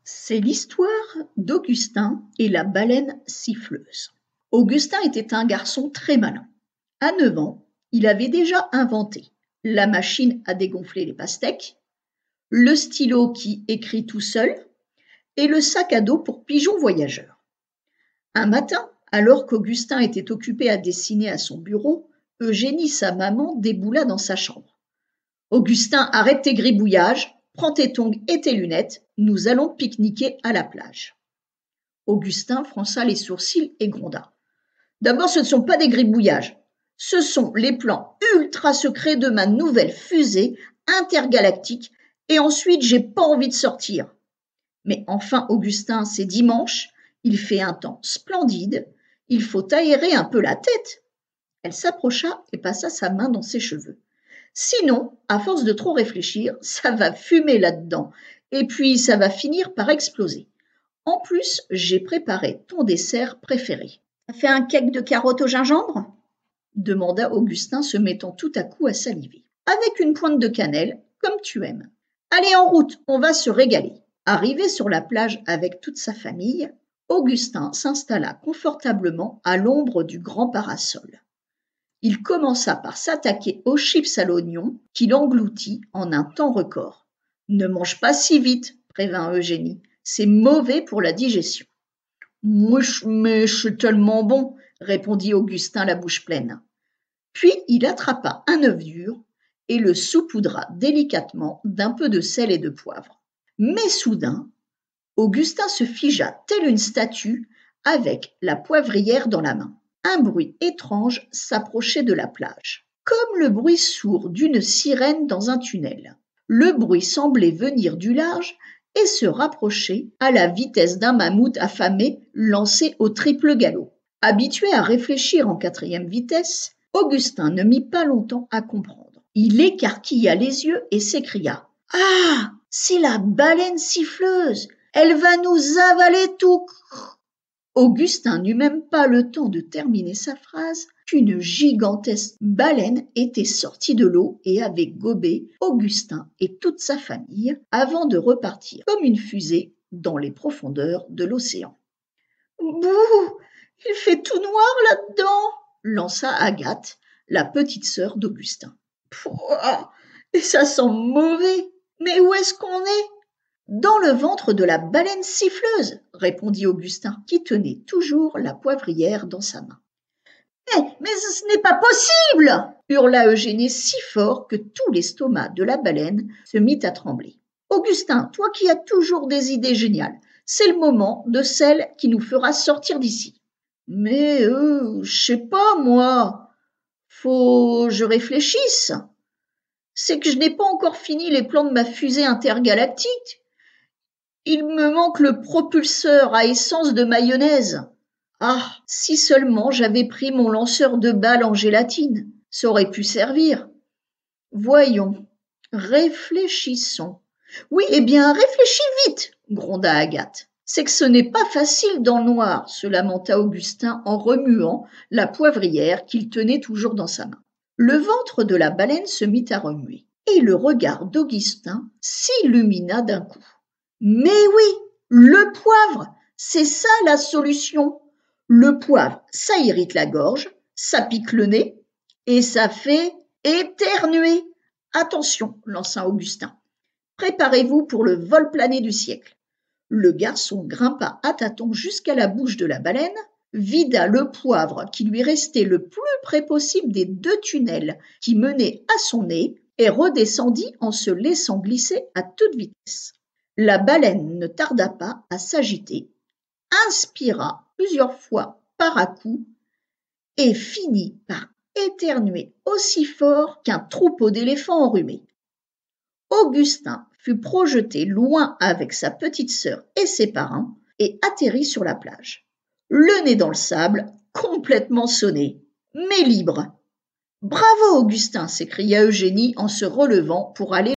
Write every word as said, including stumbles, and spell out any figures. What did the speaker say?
C'est l'histoire d'Augustin et la baleine siffleuse. Augustin était un garçon très malin. À neuf ans, il avait déjà inventé la machine à dégonfler les pastèques, le stylo qui écrit tout seul et le sac à dos pour pigeons voyageurs. Un matin, alors qu'Augustin était occupé à dessiner à son bureau, Eugénie, sa maman, déboula dans sa chambre. « Augustin, arrête tes gribouillages, prends tes tongs et tes lunettes, nous allons pique-niquer à la plage. » Augustin fronça les sourcils et gronda. « D'abord, ce ne sont pas des gribouillages, ce sont les plans ultra secrets de ma nouvelle fusée intergalactique et ensuite, j'ai pas envie de sortir. » Mais enfin, Augustin, c'est dimanche, il fait un temps splendide, il faut aérer un peu la tête. Elle s'approcha et passa sa main dans ses cheveux. Sinon, à force de trop réfléchir, ça va fumer là-dedans et puis ça va finir par exploser. En plus, j'ai préparé ton dessert préféré. « T'as fait un cake de carottes au gingembre ?» demanda Augustin se mettant tout à coup à saliver. « Avec une pointe de cannelle, comme tu aimes. Allez, en route, on va se régaler. » Arrivé sur la plage avec toute sa famille, Augustin s'installa confortablement à l'ombre du grand parasol. Il commença par s'attaquer aux chips à l'oignon qu'il engloutit en un temps record. « Ne mange pas si vite, » prévint Eugénie, « c'est mauvais pour la digestion. »« Mouche, mais c'est tellement bon, » répondit Augustin la bouche pleine. Puis il attrapa un œuf dur et le saupoudra délicatement d'un peu de sel et de poivre. Mais soudain, Augustin se figea telle une statue avec la poivrière dans la main. Un bruit étrange s'approchait de la plage, comme le bruit sourd d'une sirène dans un tunnel. Le bruit semblait venir du large et se rapprocher à la vitesse d'un mammouth affamé lancé au triple galop. Habitué à réfléchir en quatrième vitesse, Augustin ne mit pas longtemps à comprendre. Il écarquilla les yeux et s'écria « Ah, c'est la baleine siffleuse! Elle va nous avaler tout !» Augustin n'eut même pas le temps de terminer sa phrase qu'une gigantesque baleine était sortie de l'eau et avait gobé Augustin et toute sa famille avant de repartir comme une fusée dans les profondeurs de l'océan. « Bouh, il fait tout noir là-dedans !» lança Agathe, la petite sœur d'Augustin. « Pouah, et ça sent mauvais! Mais où est-ce qu'on est ?» « Dans le ventre de la baleine siffleuse, » répondit Augustin, qui tenait toujours la poivrière dans sa main. « Mais, mais ce n'est pas possible !» hurla Eugénie si fort que tout l'estomac de la baleine se mit à trembler. « Augustin, toi qui as toujours des idées géniales, c'est le moment de celle qui nous fera sortir d'ici. »« Mais, euh, je sais pas, moi, faut que je réfléchisse. C'est que je n'ai pas encore fini les plans de ma fusée intergalactique. Il me manque le propulseur à essence de mayonnaise. Ah, si seulement j'avais pris mon lanceur de balles en gélatine, ça aurait pu servir. Voyons, réfléchissons. »« Oui, eh bien, réfléchis vite, » gronda Agathe. « C'est que ce n'est pas facile dans le noir, » se lamenta Augustin en remuant la poivrière qu'il tenait toujours dans sa main. Le ventre de la baleine se mit à remuer, et le regard d'Augustin s'illumina d'un coup. Mais oui, le poivre, c'est ça la solution. Le poivre, ça irrite la gorge, ça pique le nez et ça fait éternuer. Attention, lança Augustin. Préparez-vous pour le vol plané du siècle. Le garçon grimpa à tâtons jusqu'à la bouche de la baleine, vida le poivre qui lui restait le plus près possible des deux tunnels qui menaient à son nez et redescendit en se laissant glisser à toute vitesse. La baleine ne tarda pas à s'agiter, inspira plusieurs fois par à-coups et finit par éternuer aussi fort qu'un troupeau d'éléphants enrhumés. Augustin fut projeté loin avec sa petite sœur et ses parents et atterrit sur la plage, le nez dans le sable, complètement sonné, mais libre. « Bravo, Augustin !» s'écria Eugénie en se relevant pour aller